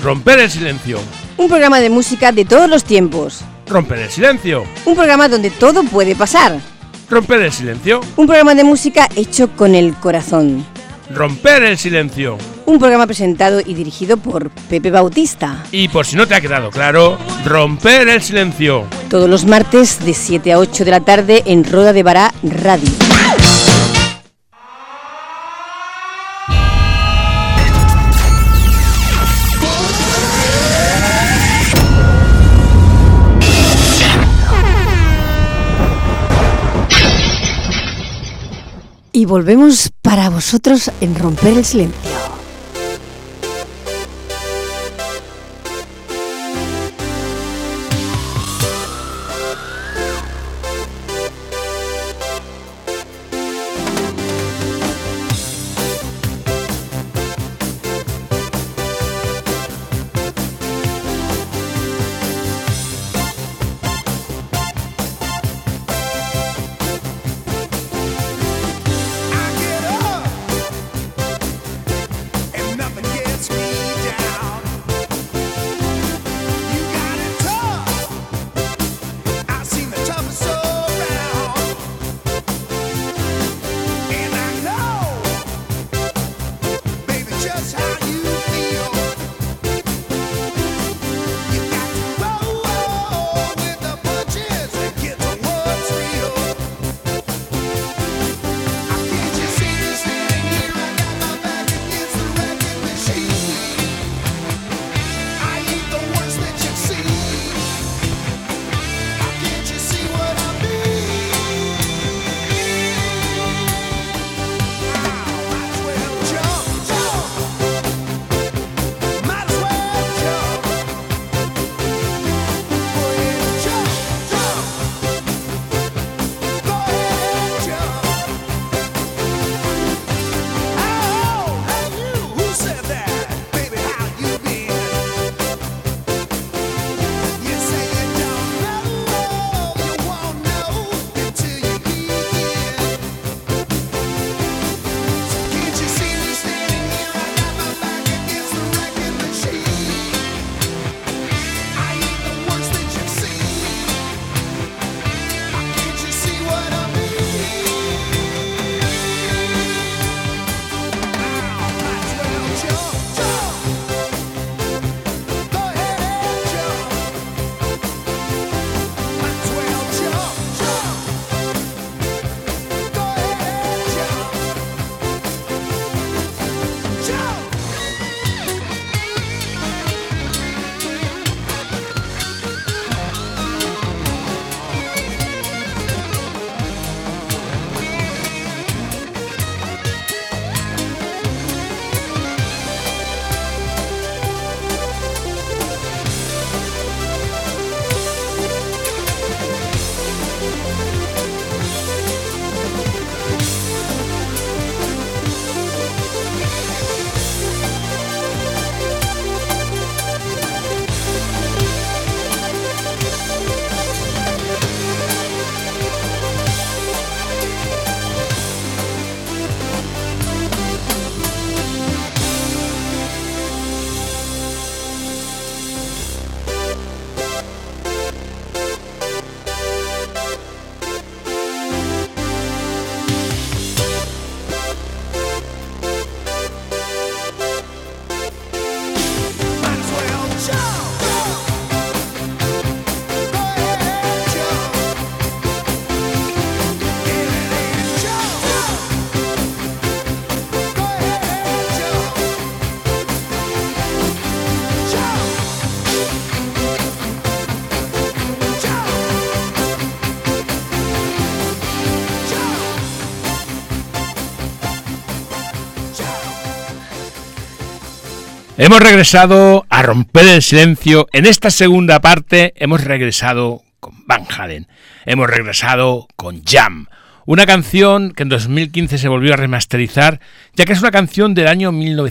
Romper el silencio. Un programa de música de todos los tiempos. Romper el silencio. Un programa donde todo puede pasar. Romper el silencio. Un programa de música hecho con el corazón. Romper el silencio. Un programa presentado y dirigido por Pepe Bautista. Y por si no te ha quedado claro, Romper el silencio. Todos los martes de 7 a 8 de la tarde en Roda de Bará Radio. Y volvemos para vosotros en Romper el Silencio. Hemos regresado a Romper el Silencio. En esta segunda parte hemos regresado con Van Halen. Hemos regresado con Jam. Una canción que en 2015 se volvió a remasterizar, ya que es una canción del año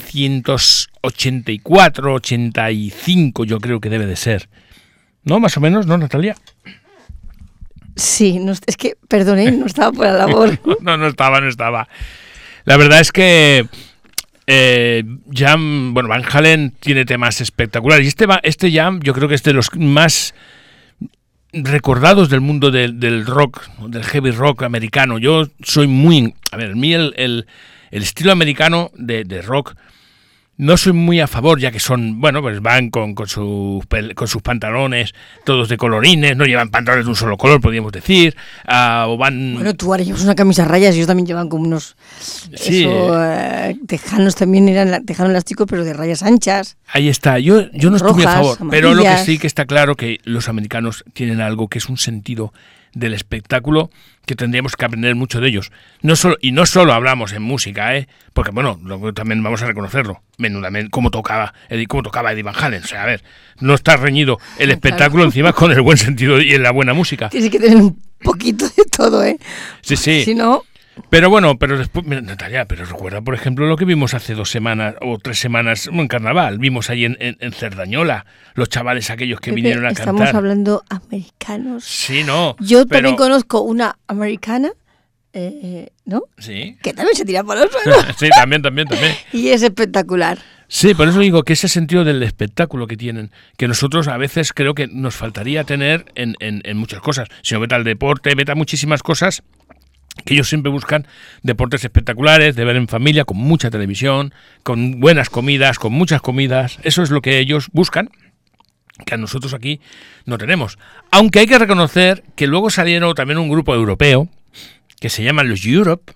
1984, 85 yo creo que debe de ser. ¿No? Más o menos, ¿no, Natalia? Sí, no, es que, perdone, no estaba por la labor. No estaba. La verdad es que Jam, bueno, Van Halen tiene temas espectaculares. Y este Jam yo creo que es de los más recordados del mundo del rock, del heavy rock americano. Yo soy muy... A ver, a mí el estilo americano de rock no soy muy a favor, ya que son, bueno, pues van con sus pantalones todos de colorines, no llevan pantalones de un solo color, podríamos decir, o van... Bueno, tú ahora llevas una camisa a rayas, ellos también llevan como unos... Sí. Tejanos también eran tejanos elásticos, pero de rayas anchas. Ahí está, yo no estoy muy a favor, amarillas. pero lo que sí que está claro que los americanos tienen algo que es un sentido del espectáculo que tendríamos que aprender mucho de ellos. No solo hablamos en música, porque bueno, también vamos a reconocerlo, menudamente, cómo tocaba Eddie Van Halen. O sea, a ver, no está reñido el espectáculo encima con el buen sentido y la buena música. Tienes que tener un poquito de todo, Sí. Si no... Pero bueno, después, Natalia, pero recuerda, por ejemplo, lo que vimos hace 2 semanas o 3 semanas en Carnaval. Vimos ahí en Cerdañola, los chavales aquellos que vinieron a cantar. Estamos hablando americanos. Sí, no. Yo también conozco una americana, ¿no? Sí. Que también se tira por los suelos. Sí, también. Y es espectacular. Sí, por eso digo que ese sentido del espectáculo que tienen, que nosotros a veces creo que nos faltaría tener en muchas cosas. Si no, vete al deporte, vete a muchísimas cosas, que ellos siempre buscan deportes espectaculares, de ver en familia, con mucha televisión, con buenas comidas, con muchas comidas. Eso es lo que ellos buscan, que a nosotros aquí no tenemos. Aunque hay que reconocer que luego salieron también un grupo europeo que se llaman los Europe.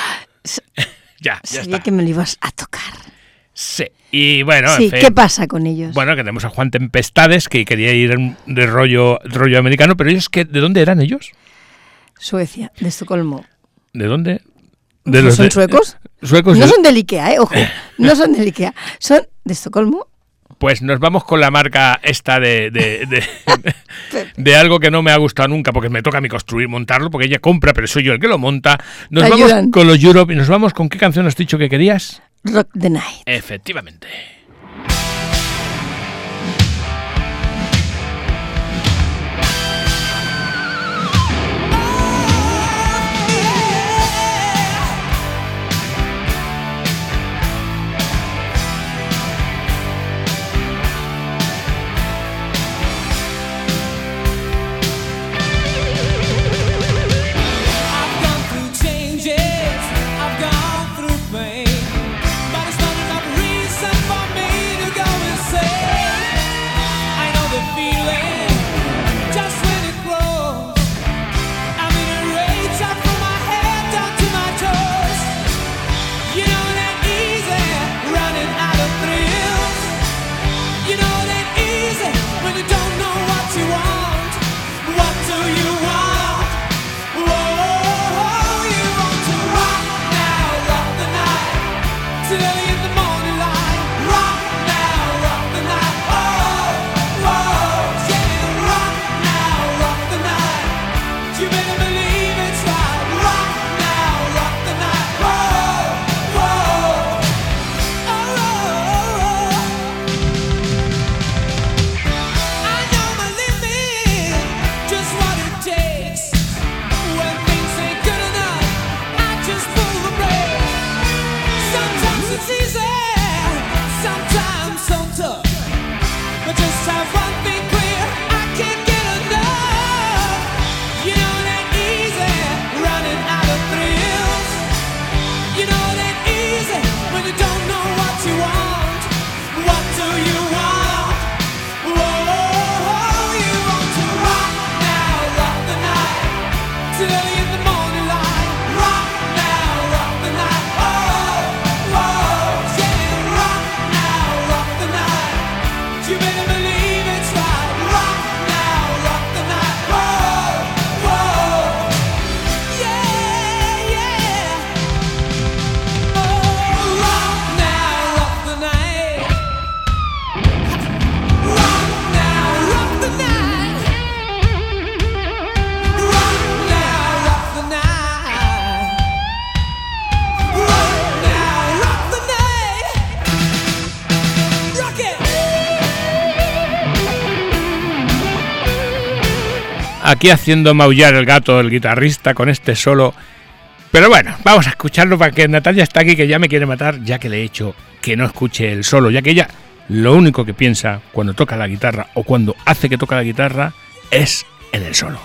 ya Sabía está. que me lo ibas a tocar. Sí, y bueno, sí, en fin, ¿qué pasa con ellos? Bueno, que tenemos a Juan Tempestades, que quería ir de rollo americano, pero ellos, ¿de dónde eran ellos? Suecia, de Estocolmo. ¿De dónde? ¿Son suecos? Suecos. No son del Ikea, ojo. No son del Ikea. Son de Estocolmo. Pues nos vamos con la marca esta de algo que no me ha gustado nunca, porque me toca a mí montarlo, porque ella compra, pero soy yo el que lo monta. Nos vamos con los Europe y nos vamos con... ¿Qué canción has dicho que querías? Rock the Night. Efectivamente. Aquí haciendo maullar el gato, el guitarrista, con este solo Pero bueno, vamos a escucharlo para que Natalia está aquí, que ya me quiere matar, ya que le he hecho que no escuche el solo, ya que ella lo único que piensa cuando toca la guitarra o cuando hace que toca la guitarra es en el solo.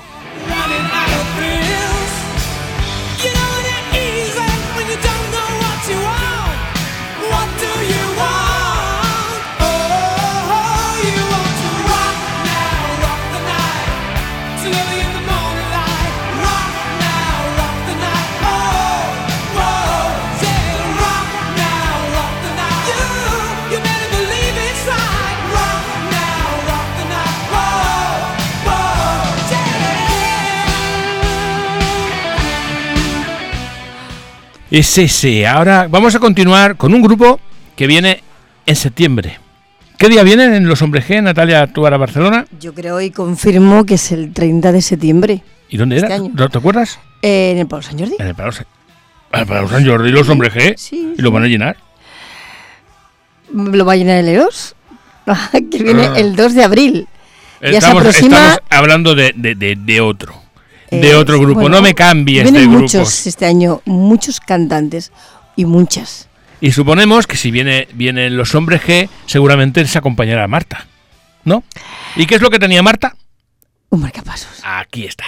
Sí, ahora vamos a continuar con un grupo que viene en septiembre. ¿Qué día vienen los Hombres G, Natalia, tú a Barcelona? Yo creo y confirmo que es el 30 de septiembre. ¿Y dónde era? ¿No te acuerdas? En el Palau Sant Jordi. En el Palau Sant Jordi, los Hombres G. Sí. ¿Y lo van a llenar? ¿Lo va a llenar el Eros? Que viene el 2 de abril. Estamos hablando de otro. De otro grupo, bueno, no me cambies de grupos. Muchos este año, muchos cantantes y muchas. Y suponemos que si vienen los Hombres G, seguramente les acompañará Marta, ¿no? ¿Y qué es lo que tenía Marta? Un marcapasos. Aquí está.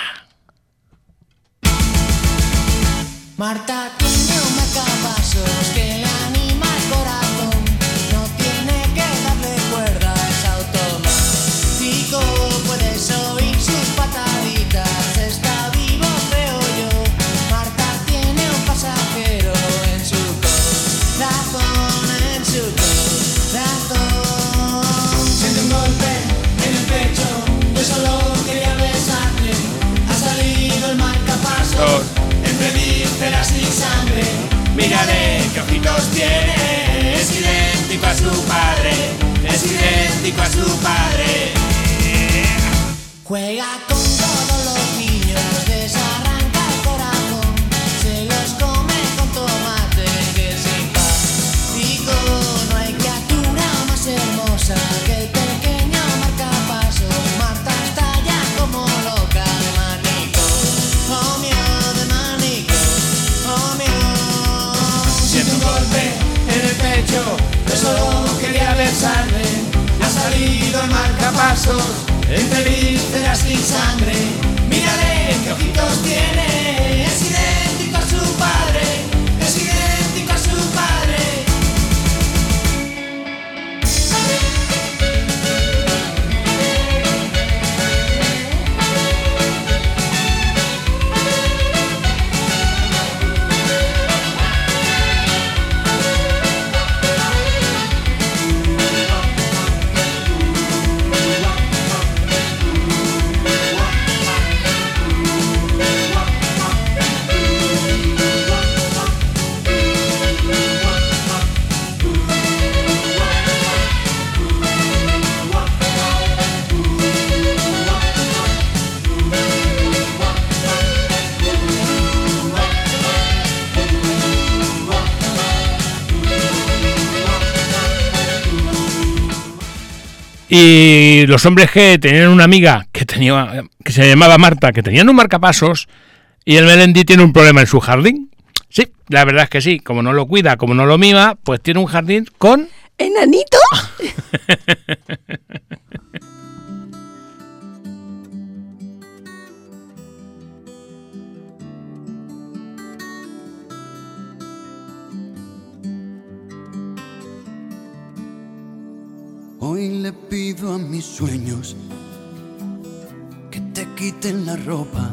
Marta tiene un marcapasos que le anima el corazón. No tiene que darle cuerda, es automático. Puedes oír sus pataditas. Está vivo, creo yo. Marta tiene un pasajero en su corazón, en su corazón. Siente un golpe en el pecho, yo solo quería besarte. Ha salido el marcapasos. Entre vísceras y sangre, mírale qué ojitos tiene. Es idéntico a su padre, es idéntico a su padre. Juega con todos los niños, desarranca el corazón, se los come con tomate, que simpático. No hay criatura más hermosa que el pequeño marcapasos. Marta está ya como loca de manico, oh mío, de manico, oh mío. Siento un golpe en el pecho, yo solo quería besarle. Ha salido el marcapasos. Entre vísceras y sangre, mírale qué ojitos tiene. Es idéntico a su padre, es idéntico a su padre. Y los Hombres G tenían una amiga que se llamaba Marta, que tenían un marcapasos, y el Melendi tiene un problema en su jardín. Sí, la verdad es que sí, como no lo cuida, como no lo mima, pues tiene un jardín con... ¿Enanito? Hoy le pido a mis sueños que te quiten la ropa,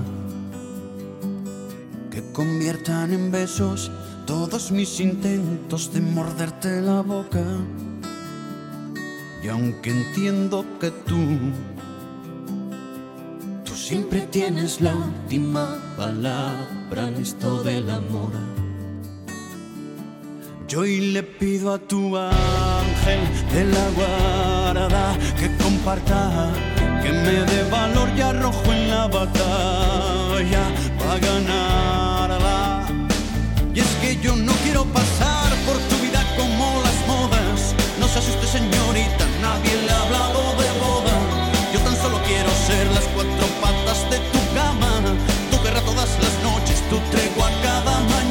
que conviertan en besos todos mis intentos de morderte la boca. Y aunque entiendo que tú siempre tienes la última palabra en esto del amor, yo hoy le pido a tu ángel de la guarda que comparta, que me dé valor y arrojo en la batalla para ganarla. Y es que yo no quiero pasar por tu vida como las modas. No se asuste, señorita, nadie le ha hablado de boda. Yo tan solo quiero ser las cuatro patas de tu cama, tu guerra todas las noches, tu tregua cada mañana.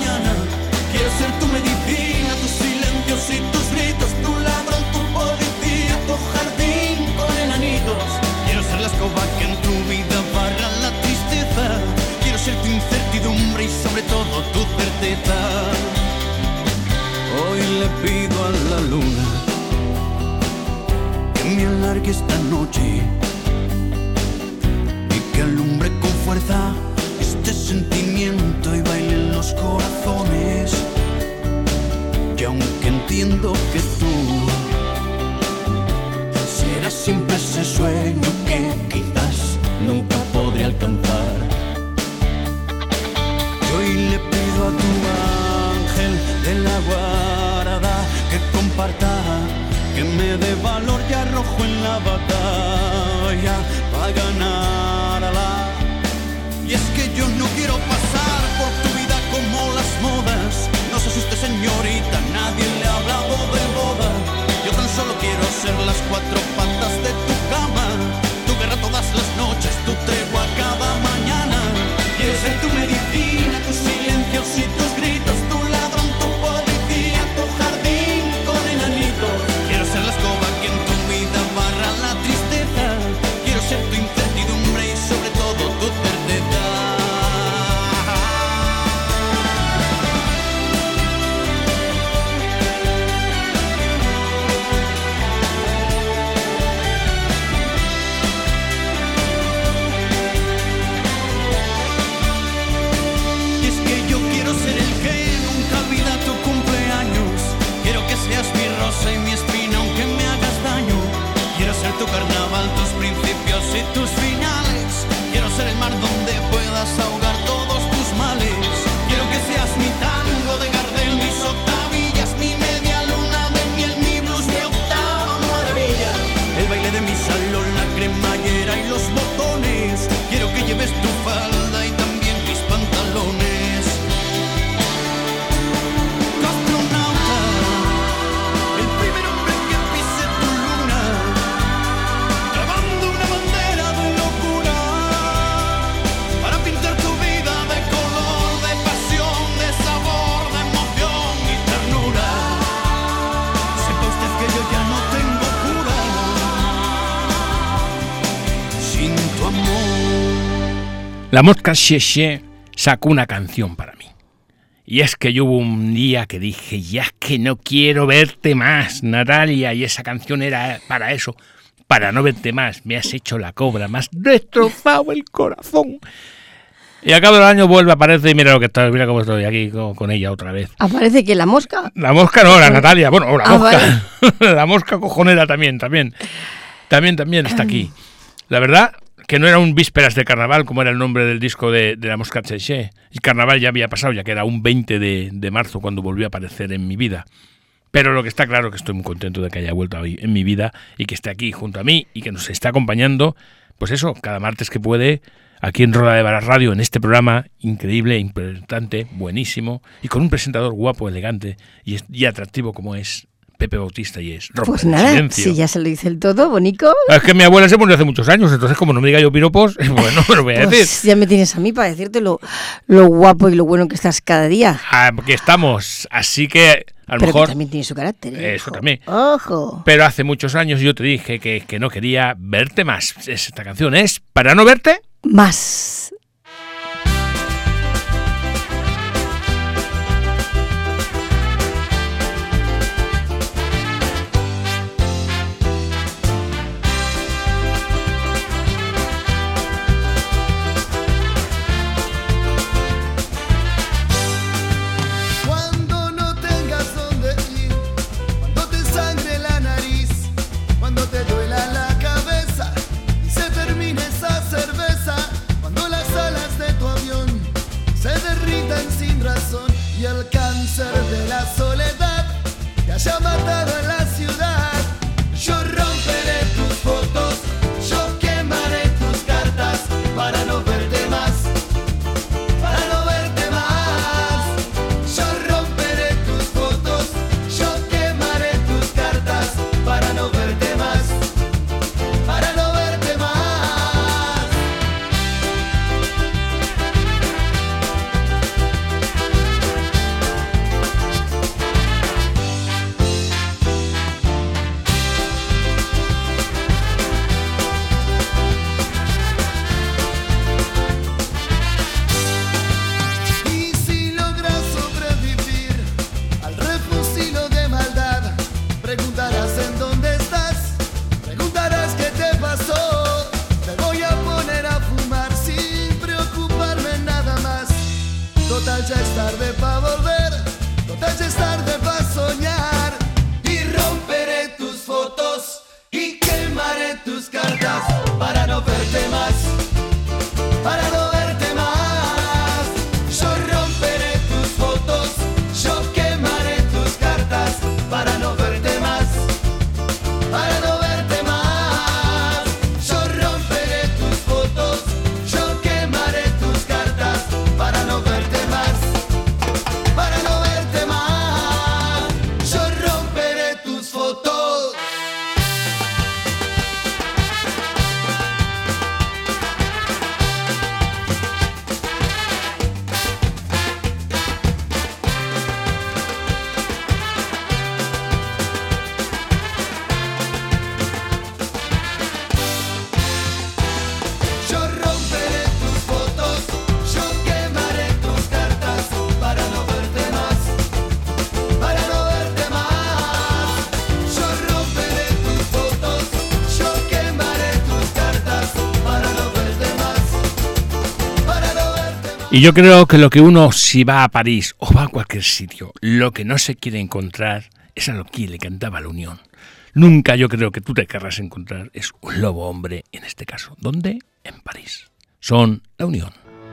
alargue esta noche y que alumbre con fuerza este sentimiento y baile en los corazones. Y aunque entiendo que tú serás siempre ese sueño que quizás nunca podré alcanzar, yo hoy le pido a tu ángel de la guarda que comparta, que me dé valor y arrojo en la batalla para ganarla. Y es que yo no quiero pasar por tu vida como las modas. No se asuste, señorita, nadie le ha hablado de boda. Yo tan solo quiero ser las cuatro patas de tu cama, tu guerra todas las noches, tu tregua cada mañana. Quiero ser tu medicina, tus silencios y tus gritos, tu ladrón, tu policía, tu jardín con enanitos. Quiero ser la escoba que en tu vida barra la tristeza. Quiero ser tu incertidumbre y sobre todo tu certeza. Y es que yo quiero ser el que nunca olvida tu cumpleaños. Quiero que seas mi rosa y mi espina aunque me hagas daño. Quiero ser tu carnaval, tus principios y tus finales. Quiero ser el mar donde puedas ahogar todos tus males. Quiero que seas mi tango de Gardel, mis octavillas, mi media luna de miel, mi blues, mi octava maravilla. El baile de mi salón, la cremallera y los botones. Quiero que lleves tu falda y también mis pantalones. Cosmonauta, el primer hombre que pise tu luna, clavando una bandera de locura para pintar tu vida de color, de pasión, de sabor, de emoción y ternura. Sepa usted que yo ya no tengo cura sin tu amor. La Mosca Xie sacó una canción para mí. Y es que yo hubo un día que dije, ya es que no quiero verte más, Natalia. Y esa canción era para eso, para no verte más. Me has hecho la cobra, me has destrozado el corazón. Y al cabo del año vuelve, aparece y mira lo que estoy, mira cómo estoy aquí con ella otra vez. ¿Aparece que la mosca? La mosca no, la Natalia. Bueno, la Ah, mosca. La mosca cojonera también está aquí. La verdad que no era un Vísperas de Carnaval, como era el nombre del disco de la Mosca Xie. El carnaval ya había pasado, ya que era un 20 de marzo cuando volvió a aparecer en mi vida. Pero lo que está claro es que estoy muy contento de que haya vuelto hoy en mi vida y que esté aquí junto a mí y que nos está acompañando, pues eso, cada martes que puede, aquí en Roda de Bará Radio, en este programa increíble, importante, buenísimo, y con un presentador guapo, elegante y atractivo como es Pepe Bautista y es Rompe Pues el nada, Silencio. si ya se lo dice el todo, bonico. Es que mi abuela se murió hace muchos años, entonces como no me diga yo piropos, bueno, me lo voy a decir. Pues ya me tienes a mí para decirte lo guapo y lo bueno que estás cada día. Aquí estamos, así que a lo Pero mejor... que también tiene su carácter. Eso hijo. también. Ojo. Pero hace muchos años yo te dije que no quería verte más. Esta canción es Para no verte. Más. Cuando no tengas dónde ir, cuando te sangre la nariz, cuando te duela la cabeza y se termine esa cerveza, cuando las alas de tu avión se derritan sin razón y el cáncer de la soledad te haya matado en la ciudad, yo romperé tus fotos, yo quemaré tus cartas para no verte más. Para no verte más, yo romperé tus fotos, yo quemaré tus cartas para no verte más, para no verte más. Y yo creo que lo que uno, si va a París o va a cualquier sitio, lo que no se quiere encontrar es a lo que le cantaba la Unión. Nunca yo creo que tú te querrás encontrar es un lobo hombre en este caso. ¿Dónde? En París. Son la Unión.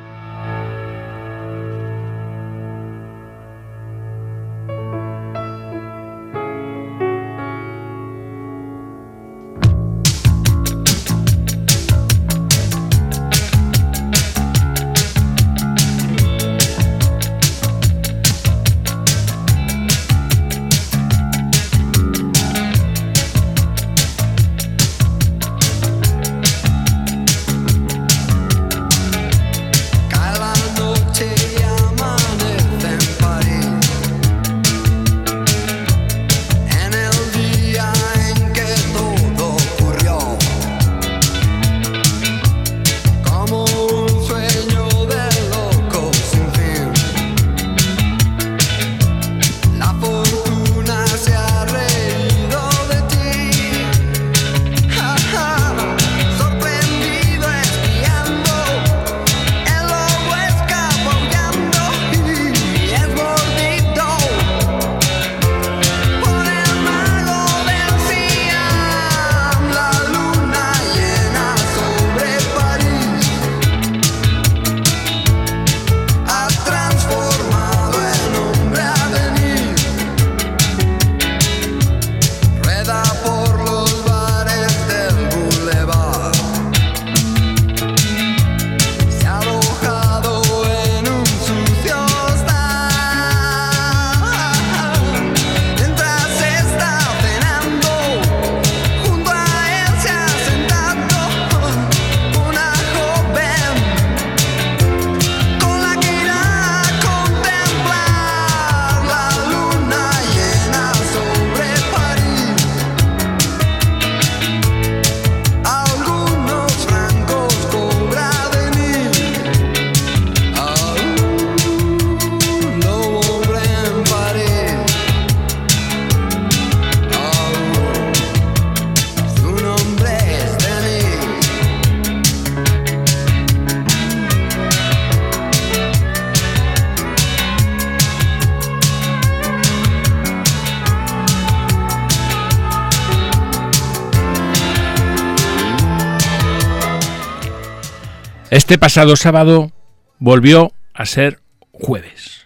Este pasado sábado volvió a ser jueves.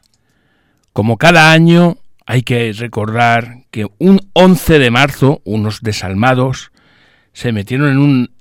Como cada año, hay que recordar que un 11 de marzo, unos desalmados se metieron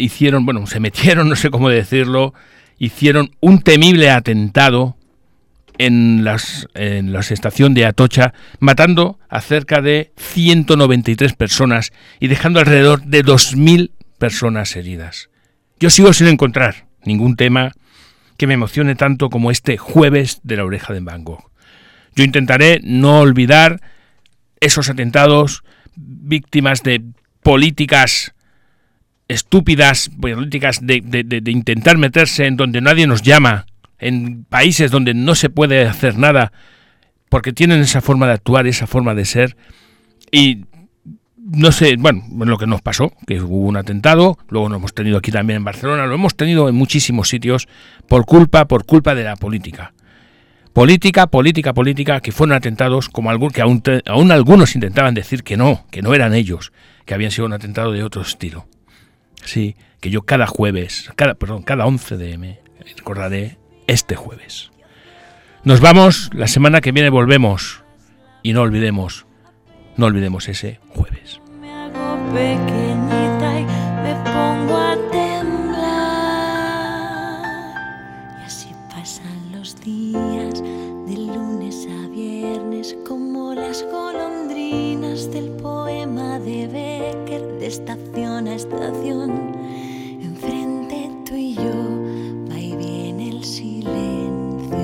no sé cómo decirlo, hicieron un temible atentado en la estación de Atocha, matando a cerca de 193 personas y dejando alrededor de 2.000 personas heridas. Yo sigo sin encontrar ningún tema que me emocione tanto como este jueves de la Oreja de Van Gogh. Yo intentaré no olvidar esos atentados, víctimas de políticas estúpidas, políticas de intentar meterse en donde nadie nos llama, en países donde no se puede hacer nada, porque tienen esa forma de actuar, esa forma de ser, y no sé, lo que nos pasó, que hubo un atentado, luego lo hemos tenido aquí también en Barcelona, lo hemos tenido en muchísimos sitios, por culpa de la política. Política, que fueron atentados como que aún algunos intentaban decir que no eran ellos, que habían sido un atentado de otro estilo. Sí, que yo cada 11 de M recordaré este jueves. Nos vamos, la semana que viene volvemos y no olvidemos ese jueves. Me hago pequeñita y me pongo a temblar. Y así pasan los días de lunes a viernes, como las golondrinas del poema de Becker, de estación a estación. Enfrente tú y yo, va y viene el silencio.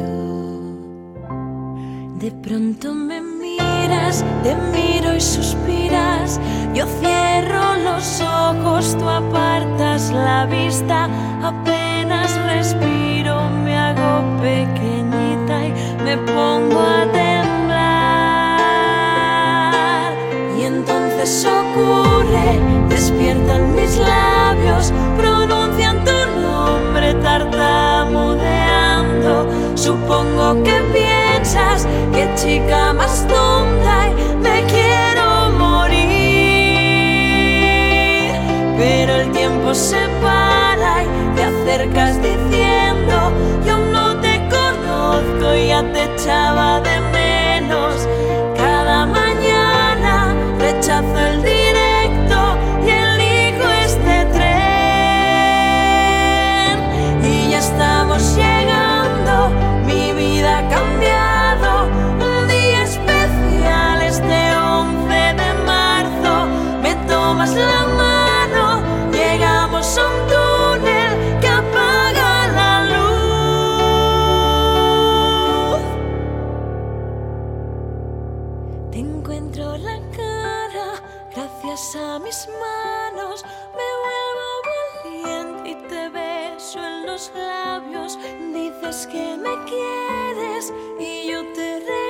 De pronto me miras, te miro y suspiras. Yo cierro los ojos, tú apartas la vista. Apenas respiro, me hago pequeñita y me pongo a temblar. Y entonces ocurre, despiertan mis labios, pronuncian tu nombre tartamudeando. lo que piensas, qué chica más tonta y me quiero morir. Pero el tiempo se para y te acercas diciendo yo no te conozco y ya te echaba de menos. Cada mañana rechazo el directo y elijo este tren. Y ya estamos llegando, mi vida ha cambiado. Un día especial este 11 de marzo. Me tomas la mano, llegamos a un túnel que apaga la luz. Te encuentro la cara, gracias a mis manos me vuelvo valiente y te beso en los labios. Dices que me quieres y yo te regalo